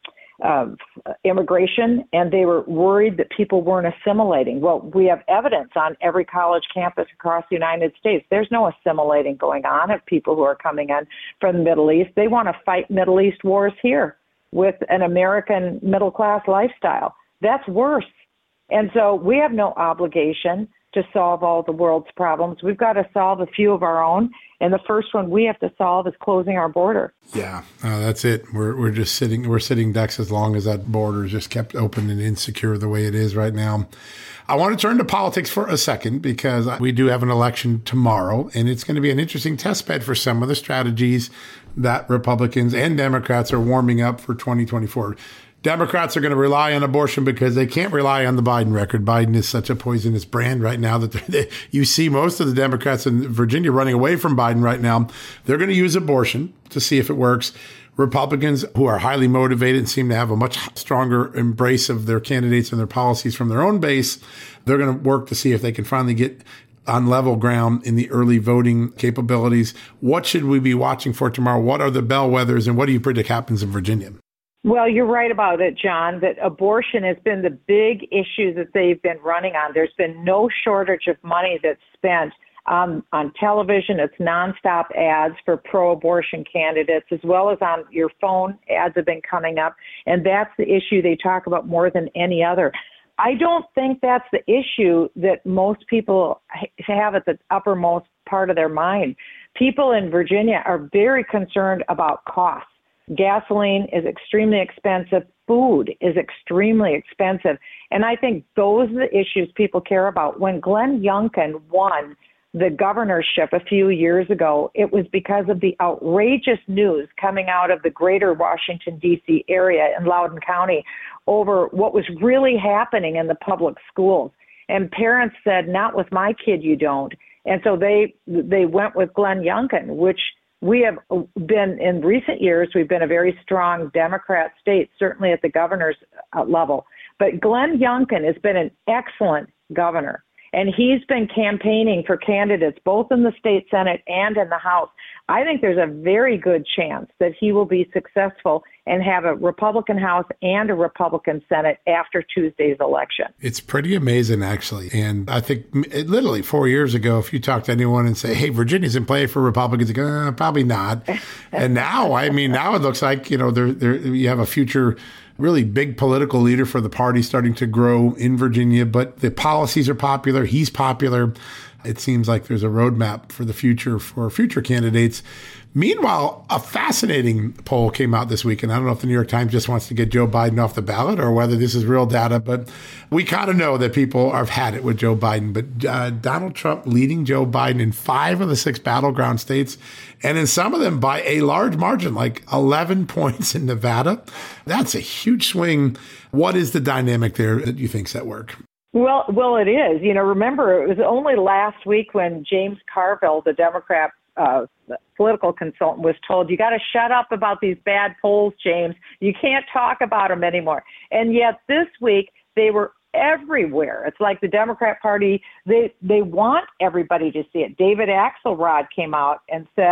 of immigration, and they were worried that people weren't assimilating. Well, we have evidence on every college campus across the United States. There's no assimilating going on of people who are coming in from the Middle East. They want to fight Middle East wars here with an American middle-class lifestyle. That's worse. And so we have no obligation to solve all the world's problems. We've got to solve a few of our own. And the first one we have to solve is closing our border. Yeah, uh, that's it. We're we're just sitting we're sitting ducks as long as that border is just kept open and insecure the way it is right now. I want to turn to politics for a second because we do have an election tomorrow, and it's going to be an interesting test bed for some of the strategies that Republicans and Democrats are warming up for twenty twenty-four. Democrats are going to rely on abortion because they can't rely on the Biden record. Biden is such a poisonous brand right now that they, you see most of the Democrats in Virginia running away from Biden right now. They're going to use abortion to see if it works. Republicans who are highly motivated and seem to have a much stronger embrace of their candidates and their policies from their own base, they're going to work to see if they can finally get on level ground in the early voting capabilities. What should we be watching for tomorrow? What are the bellwethers, and what do you predict happens in Virginia? Well, you're right about it, John, that abortion has been the big issue that they've been running on. There's been no shortage of money that's spent um, on television. It's nonstop ads for pro-abortion candidates, as well as on your phone. Ads have been coming up, and that's the issue they talk about more than any other. I don't think that's the issue that most people have at the uppermost part of their mind. People in Virginia are very concerned about costs. Gasoline is extremely expensive. Food is extremely expensive. And I think those are the issues people care about. When Glenn Youngkin won the governorship a few years ago, it was because of the outrageous news coming out of the greater Washington, D C area in Loudoun County over what was really happening in the public schools. And parents said, not with my kid, you don't. And so they they went with Glenn Youngkin, which we have been, in recent years, we've been a very strong Democrat state, certainly at the governor's uh, level. But Glenn Youngkin has been an excellent governor, and he's been campaigning for candidates both in the state Senate and in the House. I think there's a very good chance that he will be successful and have a Republican House and a Republican Senate after Tuesday's election. It's pretty amazing, actually. And I think it, literally four years ago, if you talk to anyone and say, hey, Virginia's in play for Republicans, they go, uh, probably not. And now, I mean, now it looks like, you know, there, there, you have a future really big political leader for the party starting to grow in Virginia, but the policies are popular. He's popular. It seems like there's a roadmap for the future for future candidates. Meanwhile, a fascinating poll came out this week, and I don't know if the New York Times just wants to get Joe Biden off the ballot or whether this is real data, but we kind of know that people have had it with Joe Biden. But uh, Donald Trump leading Joe Biden in five of the six battleground states, and in some of them by a large margin, like eleven points in Nevada. That's a huge swing. What is the dynamic there that you think's at work? Well, well, it is. You know, remember, it was only last week when James Carville, the Democrat uh, political consultant, was told, you got to shut up about these bad polls, James. You can't talk about them anymore. And yet this week, they were everywhere. It's like the Democrat Party, they, they want everybody to see it. David Axelrod came out and said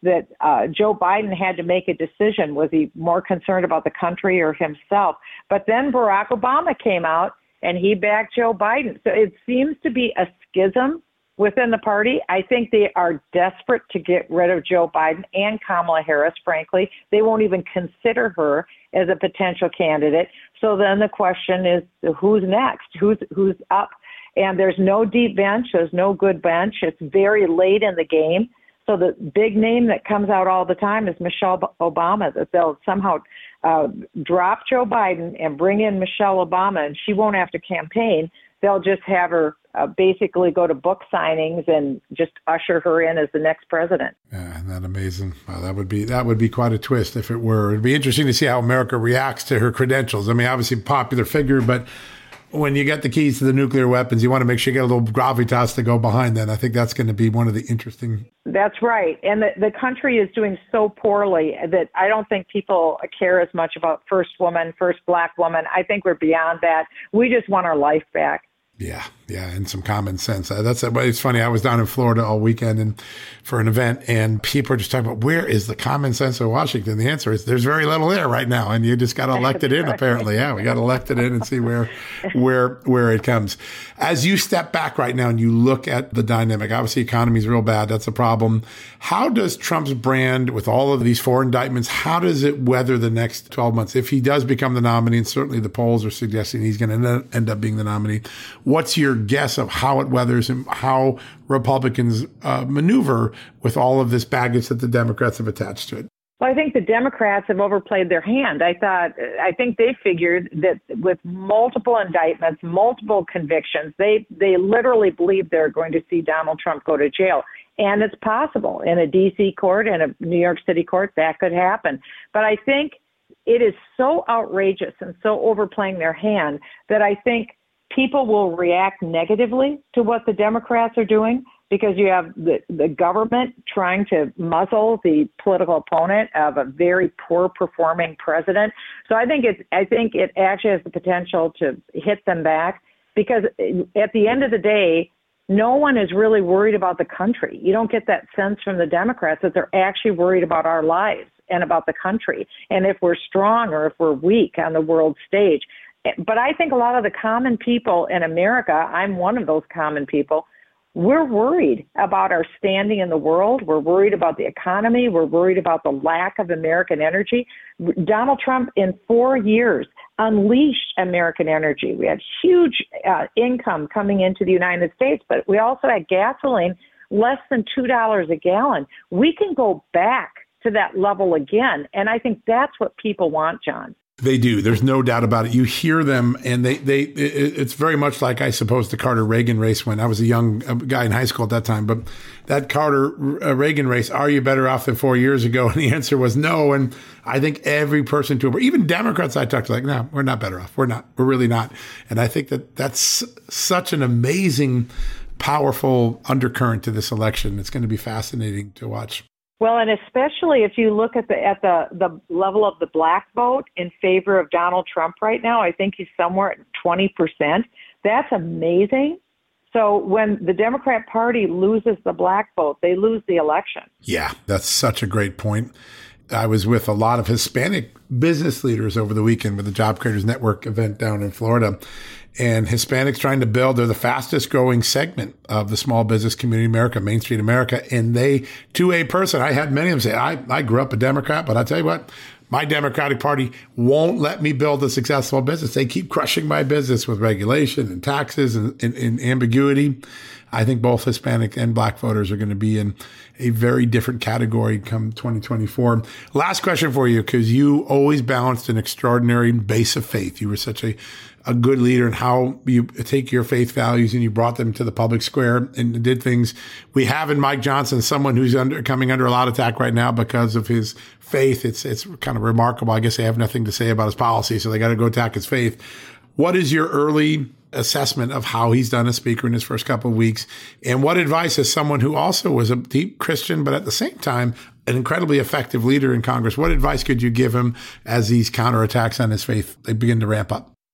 that uh, Joe Biden had to make a decision. Was he more concerned about the country or himself? But then Barack Obama came out and he backed Joe Biden. So it seems to be a schism within the party. I think they are desperate to get rid of Joe Biden and Kamala Harris, frankly. They won't even consider her as a potential candidate. So then the question is, who's next? Who's who's up? And there's no deep bench. There's no good bench. It's very late in the game. So the big name that comes out all the time is Michelle Obama, that they'll somehow uh, drop Joe Biden and bring in Michelle Obama, and she won't have to campaign. They'll just have her uh, basically go to book signings and just usher her in as the next president. Yeah, isn't that amazing? Well, that would be that would be quite a twist if it were. It'd be interesting to see how America reacts to her credentials. I mean, obviously popular figure, but when you get the keys to the nuclear weapons, you want to make sure you get a little gravitas to go behind that. I think that's going to be one of the interesting. That's right. And the, the country is doing so poorly that I don't think people care as much about first woman, first black woman. I think we're beyond that. We just want our life back. Yeah, yeah, and some common sense. Uh, that's it's funny. I was down in Florida all weekend and for an event, and people are just talking about where is the common sense of Washington. The answer is there's very little there right now, and you just got elected in. Apparently, yeah, we got elected in and see where where where it comes. As you step back right now and you look at the dynamic, obviously, the economy is real bad. That's a problem. How does Trump's brand, with all of these four indictments, how does it weather the next twelve months if he does become the nominee? And certainly, the polls are suggesting he's going to end up being the nominee. What's your guess of how it weathers and how Republicans uh, maneuver with all of this baggage that the Democrats have attached to it? Well, I think the Democrats have overplayed their hand. I thought, I think they figured that with multiple indictments, multiple convictions, they, they literally believe they're going to see Donald Trump go to jail. And it's possible in a D C court and a New York City court that could happen. But I think it is so outrageous and so overplaying their hand that I think people will react negatively to what the Democrats are doing, because you have the, the government trying to muzzle the political opponent of a very poor performing president. So I think it's, I think it actually has the potential to hit them back, because at the end of the day, no one is really worried about the country. You don't get that sense from the Democrats that they're actually worried about our lives and about the country, and if we're strong or if we're weak on the world stage. But I think a lot of the common people in America, I'm one of those common people, we're worried about our standing in the world. We're worried about the economy. We're worried about the lack of American energy. Donald Trump, in four years, unleashed American energy. We had huge uh, income coming into the United States, but we also had gasoline less than two dollars a gallon. We can go back to that level again, and I think that's what people want, John. They do. There's no doubt about it. You hear them, and they, they, it, it's very much like, I suppose, the Carter-Reagan race when I was a young guy in high school at that time. But that Carter-Reagan race, are you better off than four years ago? And the answer was no. And I think every person to, even Democrats I talked to, like, no, we're not better off. We're not. We're really not. And I think that that's such an amazing, powerful undercurrent to this election. It's going to be fascinating to watch. Well, and especially if you look at the at the, the level of the black vote in favor of Donald Trump right now, I think he's somewhere at twenty percent. That's amazing. So when the Democrat Party loses the black vote, they lose the election. Yeah, that's such a great point. I was with a lot of Hispanic business leaders over the weekend with the Job Creators Network event down in Florida. And Hispanics trying to build, they're the fastest growing segment of the small business community in America, Main Street America. And they, to a person, I had many of them say, I, I grew up a Democrat, but I tell you what, my Democratic Party won't let me build a successful business. They keep crushing my business with regulation and taxes and, and, and ambiguity. I think both Hispanic and black voters are going to be in a very different category come twenty twenty-four. Last question for you, because you always balanced an extraordinary base of faith. You were such a, a good leader in how you take your faith values and you brought them to the public square and did things. We have in Mike Johnson someone who's under, coming under a lot of attack right now because of his faith. It's, it's kind of remarkable. I guess they have nothing to say about his policy, so they got to go attack his faith. What is your early assessment of how he's done as speaker in his first couple of weeks? And what advice, as someone who also was a deep Christian, but at the same time, an incredibly effective leader in Congress, what advice could you give him as these counterattacks on his faith, they begin to ramp up?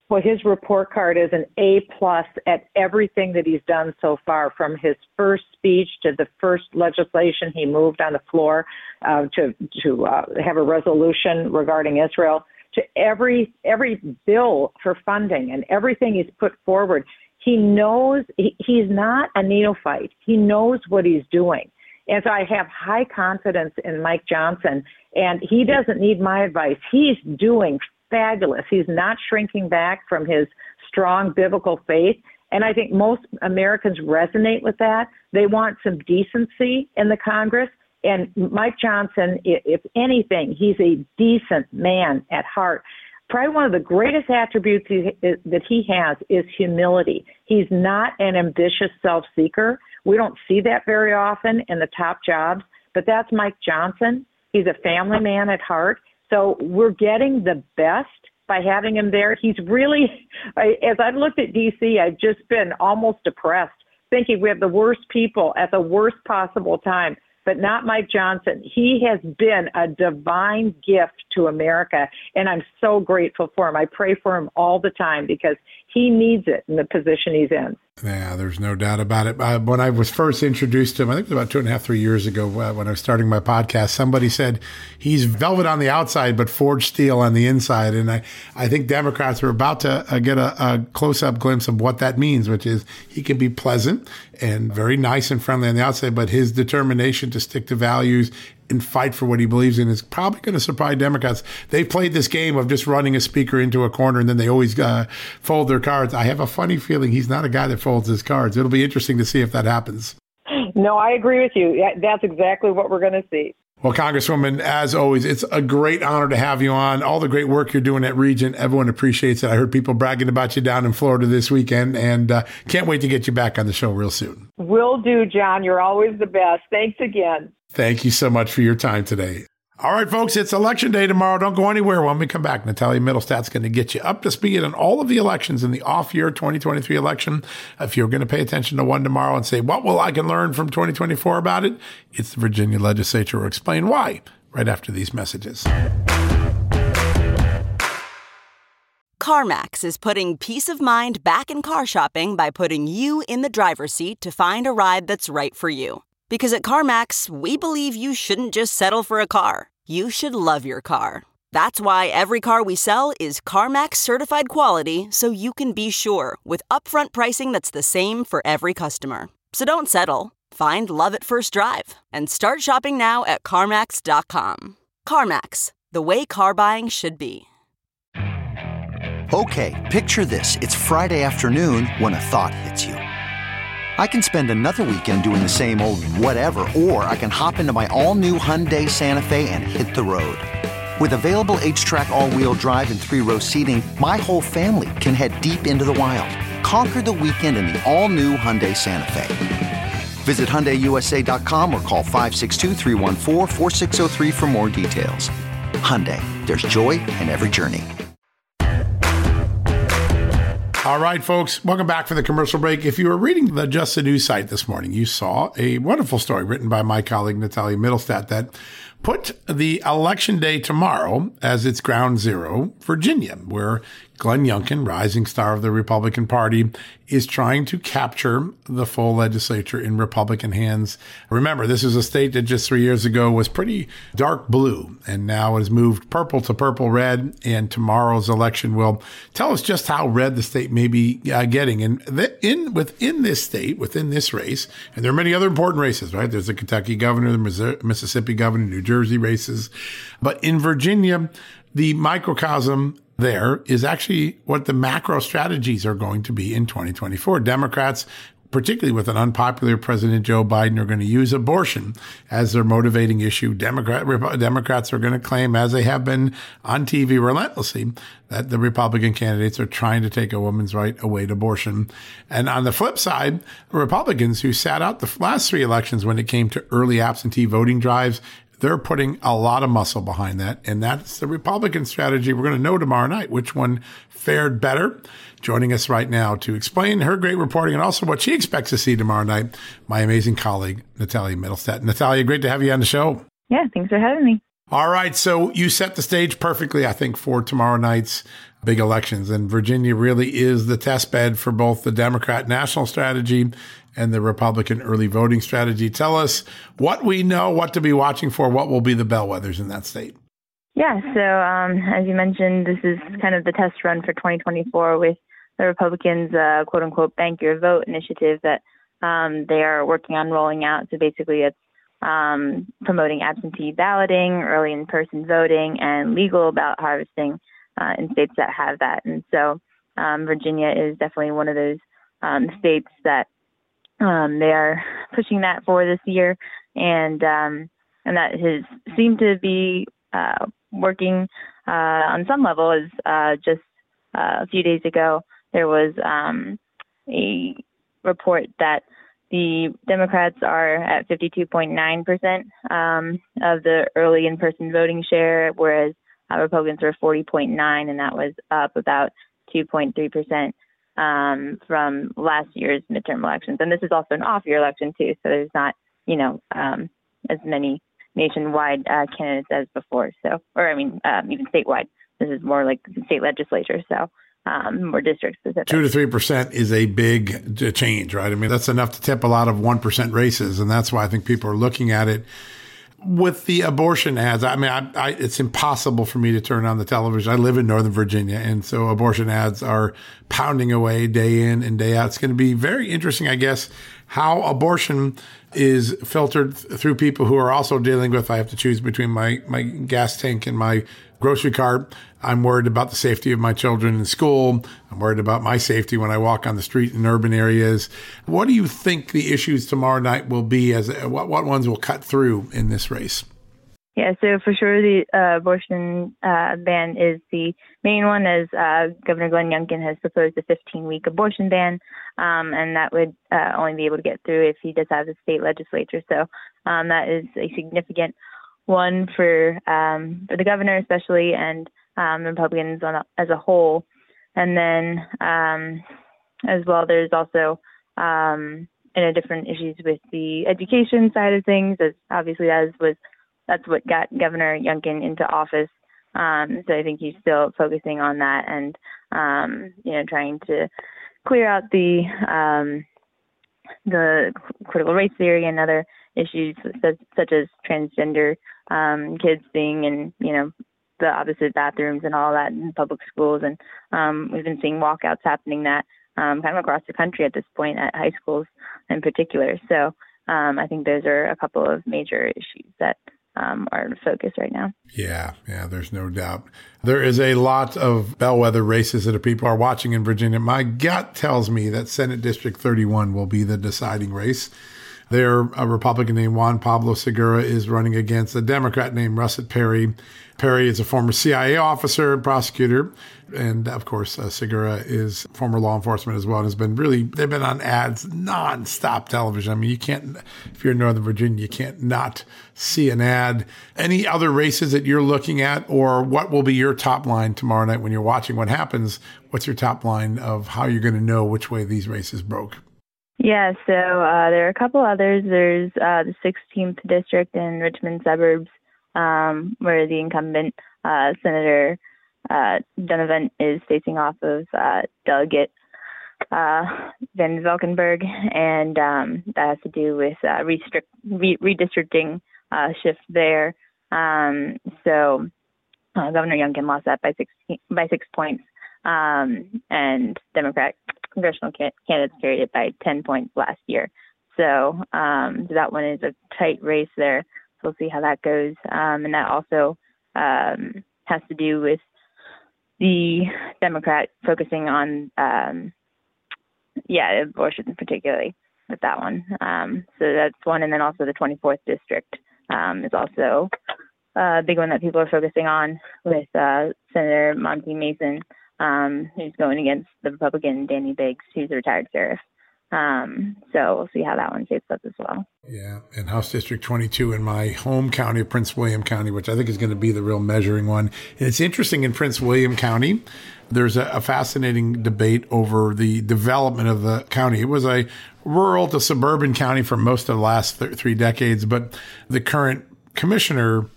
Well, his report card is an A plus at everything that he's done so far, from his first speech to the first legislation he moved on the floor uh, to to uh, have a resolution regarding Israel, to every every bill for funding and everything he's put forward. He knows he, he's not a neophyte. He knows what he's doing. And so I have high confidence in Mike Johnson, and he doesn't need my advice. He's doing fabulous. He's not shrinking back from his strong biblical faith. And I think most Americans resonate with that. They want some decency in the Congress. And Mike Johnson, if anything, he's a decent man at heart. Probably one of the greatest attributes he, that he has is humility. He's not an ambitious self-seeker. We don't see that very often in the top jobs, but that's Mike Johnson. He's a family man at heart. So we're getting the best by having him there. He's really, as I've looked at D C, I've just been almost depressed, thinking we have the worst people at the worst possible time, but not Mike Johnson. He has been a divine gift to America, and I'm so grateful for him. I pray for him all the time because he needs it in the position he's in. Yeah, there's no doubt about it. Uh, when I was first introduced to him, I think it was about two and a half, three years ago uh, when I was starting my podcast, somebody said he's velvet on the outside, but forged steel on the inside. And I, I think Democrats are about to uh, get a, a close-up glimpse of what that means, which is he can be pleasant and very nice and friendly on the outside, but his determination to stick to values and fight for what he believes in is probably going to surprise Democrats. They've played this game of just running a speaker into a corner and then they always uh, fold their cards. I have a funny feeling he's not a guy that folds his cards. It'll be interesting to see if that happens. No, I agree with you. That's exactly what we're going to see. Well, Congresswoman, as always, it's a great honor to have you on. All the great work you're doing at Regent, everyone appreciates it. I heard people bragging about you down in Florida this weekend, and uh, can't wait to get you back on the show real soon. Will do, John. You're always the best. Thanks again. Thank you so much for your time today. All right, folks, it's Election Day tomorrow. Don't go anywhere. When we come back, Natalia Mittelstadt's going to get you up to speed on all of the elections in the off-year twenty twenty-three election. If you're going to pay attention to one tomorrow and say, what will I can learn from twenty twenty-four about it? It's the Virginia legislature will explain why right after these messages. CarMax is putting peace of mind back in car shopping by putting you in the driver's seat to find a ride that's right for you. Because at CarMax, we believe you shouldn't just settle for a car. You should love your car. That's why every car we sell is CarMax certified quality, so you can be sure with upfront pricing that's the same for every customer. So don't settle. Find love at first drive and start shopping now at CarMax dot com. CarMax, the way car buying should be. Okay, picture this. It's Friday afternoon when a thought hits you. I can spend another weekend doing the same old whatever, or I can hop into my all-new Hyundai Santa Fe and hit the road. With available H-Track all-wheel drive and three-row seating, my whole family can head deep into the wild. Conquer the weekend in the all-new Hyundai Santa Fe. Visit Hyundai U S A dot com or call five six two, three one four, four six zero three for more details. Hyundai, there's joy in every journey. All right, folks, welcome back for the commercial break. If you were reading the Just the News site this morning, you saw a wonderful story written by my colleague, Natalia Mittelstadt, that put the election day tomorrow as its ground zero, Virginia, where Glenn Youngkin, rising star of the Republican Party, is trying to capture the full legislature in Republican hands. Remember, this is a state that just three years ago was pretty dark blue and now has moved purple to purple red. And tomorrow's election will tell us just how red the state may be uh, getting. And th- in within this state, within this race, and there are many other important races, right? There's the Kentucky governor, the Missouri, Mississippi governor, New Jersey races. But in Virginia, the microcosm there is actually what the macro strategies are going to be in twenty twenty-four. Democrats, particularly with an unpopular President Joe Biden, are going to use abortion as their motivating issue. Democrat, Rep- Democrats are going to claim, as they have been on T V relentlessly, that the Republican candidates are trying to take a woman's right away to abortion. And on the flip side, Republicans who sat out the last three elections when it came to early absentee voting drives, they're putting a lot of muscle behind that. And that's the Republican strategy. We're going to know tomorrow night which one fared better. Joining us right now to explain her great reporting and also what she expects to see tomorrow night, my amazing colleague, Natalia Mittelstadt. Natalia, great to have you on the show. Yeah, thanks for having me. All right. So you set the stage perfectly, I think, for tomorrow night's big elections. And Virginia really is the test bed for both the Democrat national strategy and the Republican early voting strategy. Tell us what we know, what to be watching for, what will be the bellwethers in that state. Yeah, so um, as you mentioned, this is kind of the test run for twenty twenty-four with the Republicans' uh, quote-unquote Bank Your Vote initiative that um, they are working on rolling out. So basically it's um, promoting absentee balloting, early in-person voting, and legal ballot harvesting uh, in states that have that. And so um, Virginia is definitely one of those um, states that um, they are pushing that for this year. And, um, and that has seemed to be uh, working uh, on some level. As uh, just uh, a few days ago, there was um, a report that the Democrats are at fifty-two point nine percent um, of the early in-person voting share, whereas uh, Republicans were forty point nine, and that was up about two point three percent um, from last year's midterm elections. And this is also an off-year election, too, so there's not, you know, um, as many nationwide uh, candidates as before. So, or I mean, um, even statewide. This is more like the state legislature, so um, more district specific. Two to three percent is a big change, right? I mean, that's enough to tip a lot of one percent races, and that's why I think people are looking at it. With the abortion ads, I mean, I, I, it's impossible for me to turn on the television. I live in Northern Virginia, and so abortion ads are pounding away day in and day out. It's going to be very interesting, I guess, how abortion is filtered th- through people who are also dealing with, I have to choose between my, my gas tank and my grocery cart. I'm worried about the safety of my children in school. I'm worried about my safety when I walk on the street in urban areas. What do you think the issues tomorrow night will be? As what, what ones will cut through in this race? Yeah, so for sure the uh, abortion uh, ban is the main one, as uh, Governor Glenn Youngkin has proposed a fifteen-week abortion ban, um, and that would uh, only be able to get through if he does have the state legislature. So um, that is a significant one for um, for the governor especially, and um, Republicans on a, as a whole. And then um, as well, there's also um, you know, different issues with the education side of things, as obviously that was that's what got Governor Youngkin into office. Um, so I think he's still focusing on that, and um, you know, trying to clear out the um, the critical race theory and other issues such, such as transgender um, kids being in, you know, the opposite bathrooms and all that in public schools. And um, we've been seeing walkouts happening that um, kind of across the country at this point, at high schools in particular. So um, I think those are a couple of major issues that um, are in focus right now. Yeah, yeah, there's no doubt. There is a lot of bellwether races that people are watching in Virginia. My gut tells me that Senate District thirty-one will be the deciding race. There, a Republican named Juan Pablo Segura is running against a Democrat named Russet Perry. Perry is a former C I A officer and prosecutor. And of course, uh, Segura is former law enforcement as well, and has been really, they've been on ads, nonstop television. I mean, you can't, if you're in Northern Virginia, you can't not see an ad. Any other races that you're looking at, or what will be your top line tomorrow night when you're watching what happens? What's your top line of how you're going to know which way these races broke? Yeah, so uh, there are a couple others. There's uh, the sixteenth district in Richmond suburbs, um, where the incumbent uh, Senator uh, Donovan is facing off of uh, delegate uh, Van Valkenburg, and um, that has to do with uh, restrict, re- redistricting uh, shift there. Um, so uh, Governor Youngkin lost that by six by six points, um, and Democrat congressional can- candidates carried it by ten points last year. So, um, so that one is a tight race there. So we'll see how that goes. Um, and that also um, has to do with the Democrat focusing on, um, yeah, abortion particularly with that one. Um, so that's one. And then also the twenty-fourth district um, is also a big one that people are focusing on with uh, Senator Monty Mason, Um, who's going against the Republican Danny Biggs, who's a retired sheriff. Um, so we'll see how that one shapes up as well. Yeah, and House District twenty-two in my home county of Prince William County, which I think is going to be the real measuring one. And it's interesting in Prince William County, there's a, a fascinating debate over the development of the county. It was a rural to suburban county for most of the last th- three decades, but the current commissioner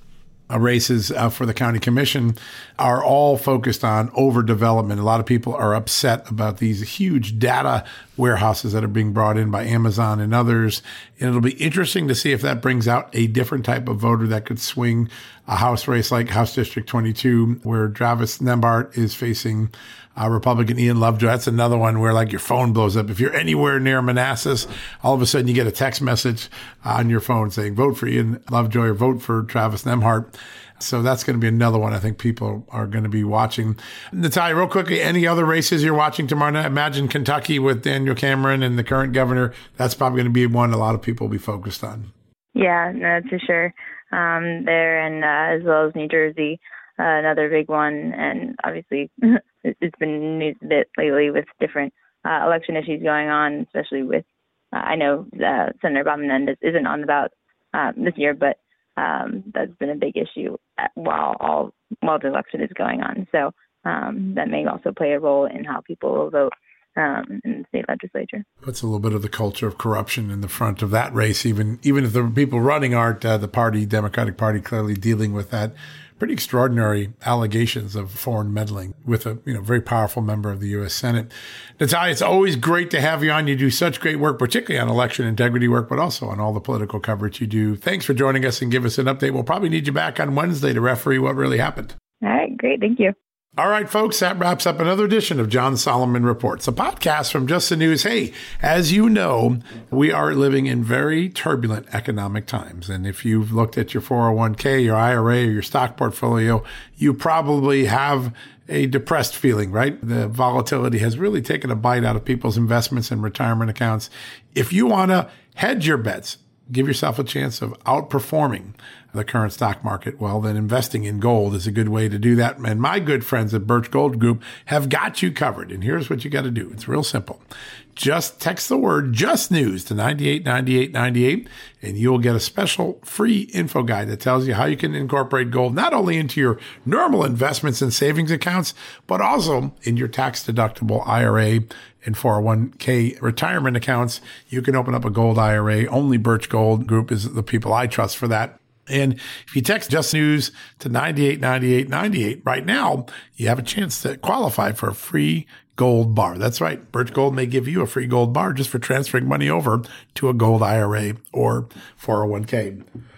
uh, races uh, for the county commission are all focused on overdevelopment. A lot of people are upset about these huge data warehouses that are being brought in by Amazon and others. And it'll be interesting to see if that brings out a different type of voter that could swing a House race like House District twenty-two, where Travis Nembhard is facing uh, Republican Ian Lovejoy. That's another one where like your phone blows up. If you're anywhere near Manassas, all of a sudden you get a text message on your phone saying vote for Ian Lovejoy or vote for Travis Nembhard. So that's going to be another one I think people are going to be watching. Natalia, real quickly, any other races you're watching tomorrow night? Imagine Kentucky with Daniel Cameron and the current governor. That's probably going to be one a lot of people will be focused on. Yeah, no, for sure. Um, there and uh, as well as New Jersey, uh, another big one. And obviously it's been news a bit lately with different uh, election issues going on, especially with, uh, I know uh, Senator Bob Menendez isn't on the ballot uh, this year, but um, that's been a big issue while all while the election is going on. So um, that may also play a role in how people will vote Um, in the state legislature. Puts a little bit of the culture of corruption in the front of that race, even even if the people running aren't uh, the party, Democratic Party, clearly dealing with that. Pretty extraordinary allegations of foreign meddling with a you know very powerful member of the U S Senate. Natalia, it's always great to have you on. You do such great work, particularly on election integrity work, but also on all the political coverage you do. Thanks for joining us and give us an update. We'll probably need you back on Wednesday to referee what really happened. All right, great. Thank you. All right, folks, that wraps up another edition of John Solomon Reports, a podcast from Just the News. Hey, as you know, we are living in very turbulent economic times. And if you've looked at your four oh one k, your I R A, or your stock portfolio, you probably have a depressed feeling, right? The volatility has really taken a bite out of people's investments and retirement accounts. If you want to hedge your bets, give yourself a chance of outperforming the current stock market, well, then investing in gold is a good way to do that. And my good friends at Birch Gold Group have got you covered. And here's what you got to do. It's real simple. Just text the word Just News to nine eight nine eight nine eight, and you'll get a special free info guide that tells you how you can incorporate gold not only into your normal investments and savings accounts, but also in your tax-deductible I R A and four oh one k retirement accounts. You can open up a gold I R A. Only Birch Gold Group is the people I trust for that. And if you text Just News to nine eight nine eight nine eight right now, you have a chance to qualify for a free gold bar. That's right. Birch Gold may give you a free gold bar just for transferring money over to a gold I R A or four oh one k.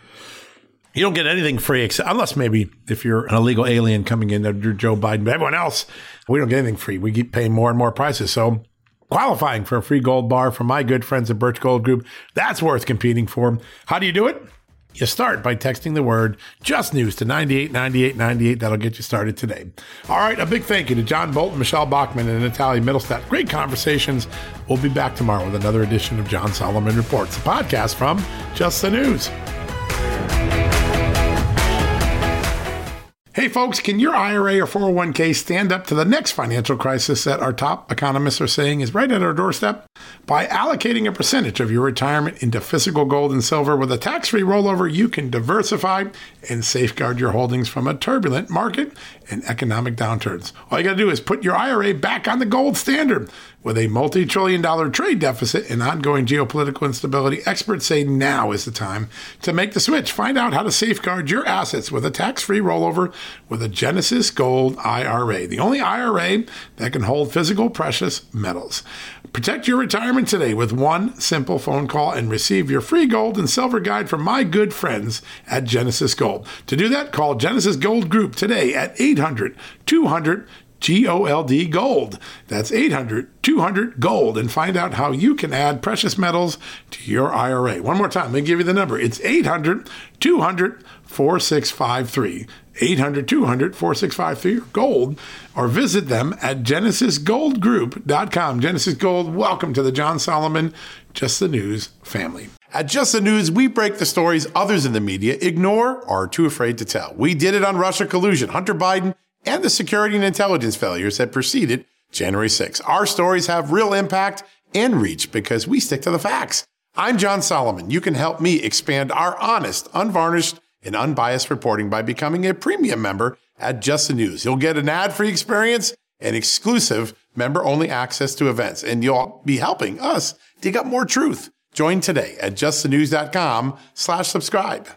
You don't get anything free except, unless maybe if you're an illegal alien coming in under Joe Biden. But everyone else, we don't get anything free. We keep paying more and more prices. So qualifying for a free gold bar from my good friends at Birch Gold Group, that's worth competing for. How do you do it? You start by texting the word Just News to nine eight nine eight nine eight. That'll get you started today. All right, a big thank you to John Bolton, Michelle Bachman, and Natalia Middlestadt. Great conversations. We'll be back tomorrow with another edition of John Solomon Reports, a podcast from Just the News. Hey, folks, can your I R A or four oh one k stand up to the next financial crisis that our top economists are saying is right at our doorstep? By allocating a percentage of your retirement into physical gold and silver with a tax-free rollover, you can diversify and safeguard your holdings from a turbulent market and economic downturns. All you got to do is put your I R A back on the gold standard. With a multi-trillion dollar trade deficit and ongoing geopolitical instability, experts say now is the time to make the switch. Find out how to safeguard your assets with a tax-free rollover with a Genesis Gold I R A, the only I R A that can hold physical precious metals. Protect your retirement today with one simple phone call and receive your free gold and silver guide from my good friends at Genesis Gold. To do that, call Genesis Gold Group today at eight hundred two hundred G O L D Gold. That's eight hundred two hundred Gold, and find out how you can add precious metals to your I R A. One more time, let me give you the number. It's eight hundred two hundred four six five three. eight hundred two hundred four six five three or gold, or visit them at genesis gold group dot com. Genesis Gold, welcome to the John Solomon Just the News family. At Just the News, we break the stories others in the media ignore or are too afraid to tell. We did it on Russia collusion, Hunter Biden, and the security and intelligence failures that preceded January sixth. Our stories have real impact and reach because we stick to the facts. I'm John Solomon. You can help me expand our honest, unvarnished, and unbiased reporting by becoming a premium member at Just the News. You'll get an ad-free experience and exclusive member-only access to events, and you'll be helping us dig up more truth. Join today at just the news dot com slash subscribe.